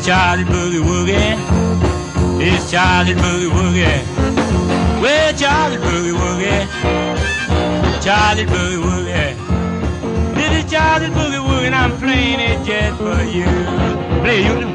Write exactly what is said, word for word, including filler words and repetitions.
It's Charlie Boogie Woogie. It's Charlie Boogie Woogie. Well, Charlie Boogie Woogie. Charlie Boogie Woogie. This is Charlie Boogie Woogie, and I'm playing it just for you. Play you.